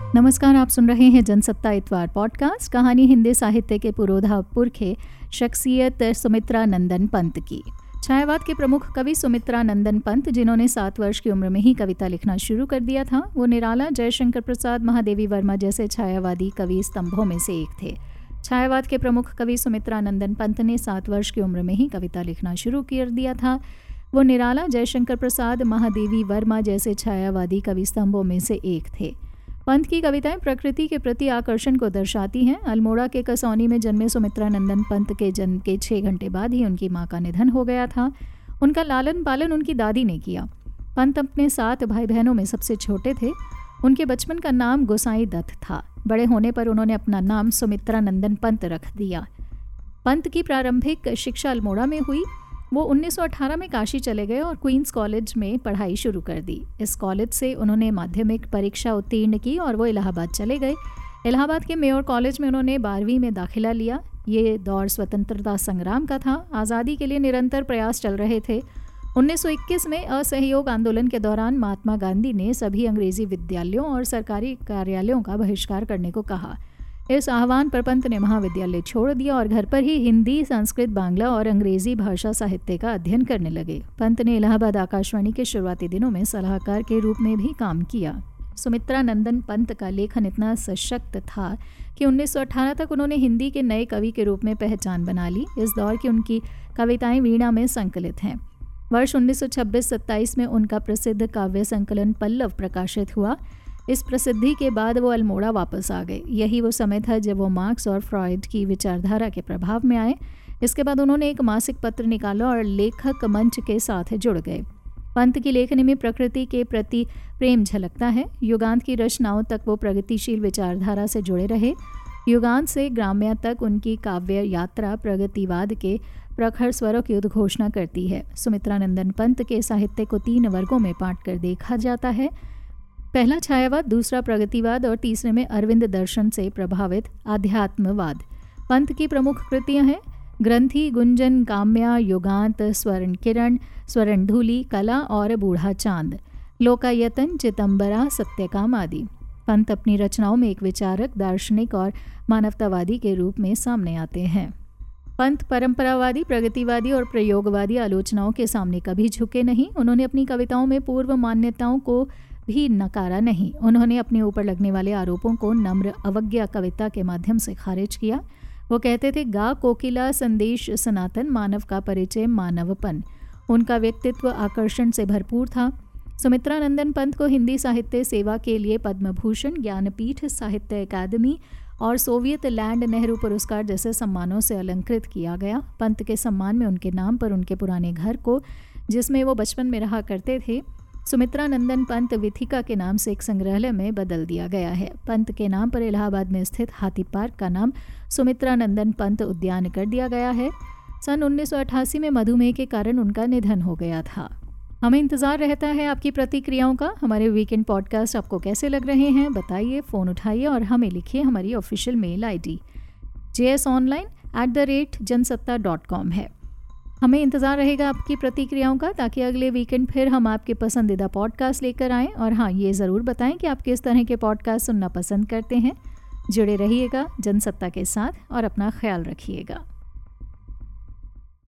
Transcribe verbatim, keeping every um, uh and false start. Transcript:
नमस्कार, आप सुन रहे हैं जनसत्ता इतवार पॉडकास्ट। कहानी हिंदी साहित्य के पुरोधा पुरखे शख्सियत सुमित्रा नंदन पंत की। छायावाद के प्रमुख कवि सुमित्रा नंदन पंत, जिन्होंने सात वर्ष की उम्र में ही कविता लिखना शुरू कर दिया था, वो निराला, जयशंकर प्रसाद, महादेवी वर्मा जैसे छायावादी कवि स्तंभों में से एक थे। छायावाद के प्रमुख कवि सुमित्रा नंदन पंत ने सात वर्ष की उम्र में ही कविता लिखना शुरू कर दिया था। वो निराला, जयशंकर प्रसाद, महादेवी वर्मा जैसे छायावादी कवि स्तंभों में से एक थे। पंत की कविताएं प्रकृति के प्रति आकर्षण को दर्शाती हैं। अल्मोड़ा के कसौनी में जन्मे सुमित्रा नंदन पंत के जन्म के छः घंटे बाद ही उनकी मां का निधन हो गया था। उनका लालन पालन उनकी दादी ने किया। पंत अपने सात भाई बहनों में सबसे छोटे थे। उनके बचपन का नाम गोसाई दत्त था। बड़े होने पर उन्होंने अपना नाम सुमित्रा नंदन पंत रख दिया। पंत की प्रारंभिक शिक्षा अल्मोड़ा में हुई। वो उन्नीस सौ अठारह में काशी चले गए और क्वींस कॉलेज में पढ़ाई शुरू कर दी। इस कॉलेज से उन्होंने माध्यमिक परीक्षा उत्तीर्ण की और वो इलाहाबाद चले गए। इलाहाबाद के मेयर कॉलेज में उन्होंने बारहवीं में दाखिला लिया। ये दौर स्वतंत्रता संग्राम का था। आज़ादी के लिए निरंतर प्रयास चल रहे थे। उन्नीस सौ इक्कीस में असहयोग आंदोलन के दौरान महात्मा गांधी ने सभी अंग्रेजी विद्यालयों और सरकारी कार्यालयों का बहिष्कार करने को कहा। इस आह्वान पर पंत ने महाविद्यालय छोड़ दिया और घर पर ही हिंदी, संस्कृत, बांग्ला और अंग्रेजी भाषा साहित्य का अध्ययन करने लगे। पंत ने इलाहाबाद आकाशवाणी के शुरुआती दिनों में सलाहकार के रूप में भी काम किया। सुमित्रा नंदन पंत का लेखन इतना सशक्त था कि उन्नीस सौ अठारह तक उन्होंने हिंदी के नए कवि के रूप में पहचान बना ली। इस दौर की उनकी कविताएं वीणा में संकलित हैं। वर्ष उन्नीस सौ छब्बीस सत्ताईस में उनका प्रसिद्ध काव्य संकलन पल्लव प्रकाशित हुआ। इस प्रसिद्धि के बाद वो अल्मोड़ा वापस आ गए। यही वो समय था जब वो मार्क्स और फ्रॉइड की विचारधारा के प्रभाव में आए। इसके बाद उन्होंने एक मासिक पत्र निकाला और लेखक मंच के साथ जुड़ गए। पंत की लेखनी में प्रकृति के प्रति प्रेम झलकता है। युगांत की रचनाओं तक वो प्रगतिशील विचारधारा से जुड़े रहे। युगांत से ग्राम्य तक उनकी काव्य यात्रा प्रगतिवाद के प्रखर स्वरों की उद्घोषणा करती है। सुमित्रा नंदन पंत के साहित्य को तीन वर्गों में बांट कर देखा जाता है। पहला छायावाद, दूसरा प्रगतिवाद और तीसरे में अरविंद दर्शन से प्रभावित आध्यात्मवाद। पंत की प्रमुख कृतियां हैं ग्रंथि, गुंजन, काम्या, युगांत, स्वर्ण किरण, स्वर्ण धूलि, कला और बूढ़ा चांद, लोकायतन, चितंबरा, सत्यकाम आदि। पंत अपनी रचनाओं में एक विचारक, दार्शनिक और मानवतावादी के रूप में सामने आते हैं। पंत परंपरावादी, प्रगतिवादी और प्रयोगवादी आलोचनाओं के सामने कभी झुके नहीं। उन्होंने अपनी कविताओं में पूर्व मान्यताओं को भी नकारा नहीं। उन्होंने अपने ऊपर लगने वाले आरोपों को नम्र अवज्ञा कविता के माध्यम से खारिज किया। वो कहते थे, गा कोकिला संदेश सनातन, मानव का परिचय मानवपन। उनका व्यक्तित्व आकर्षण से भरपूर था। सुमित्रा नंदन पंत को हिंदी साहित्य सेवा के लिए पद्म भूषण, ज्ञानपीठ, साहित्य अकादमी और सोवियत लैंड नेहरू पुरस्कार जैसे सम्मानों से अलंकृत किया गया। पंत के सम्मान में उनके नाम पर उनके पुराने घर को, जिसमें वो बचपन में रहा करते थे, सुमित्रा नंदन पंत विथिका के नाम से एक संग्रहालय में बदल दिया गया है। पंत के नाम पर इलाहाबाद में स्थित हाथी पार्क का नाम सुमित्रा नंदन पंत उद्यान कर दिया गया है। सन उन्नीस सौ अट्ठासी में मधुमेह के कारण उनका निधन हो गया था। हमें इंतज़ार रहता है आपकी प्रतिक्रियाओं का। हमारे वीकेंड पॉडकास्ट आपको कैसे लग रहे हैं बताइए, फ़ोन उठाइए और हमें लिखिए। हमारी official mail I D J S online at the rate Jansatta dot com है। हमें इंतज़ार रहेगा आपकी प्रतिक्रियाओं का, ताकि अगले वीकेंड फिर हम आपके पसंदीदा पॉडकास्ट लेकर आएँ। और हाँ, ये ज़रूर बताएं कि आप किस तरह के पॉडकास्ट सुनना पसंद करते हैं। जुड़े रहिएगा जनसत्ता के साथ और अपना ख्याल रखिएगा।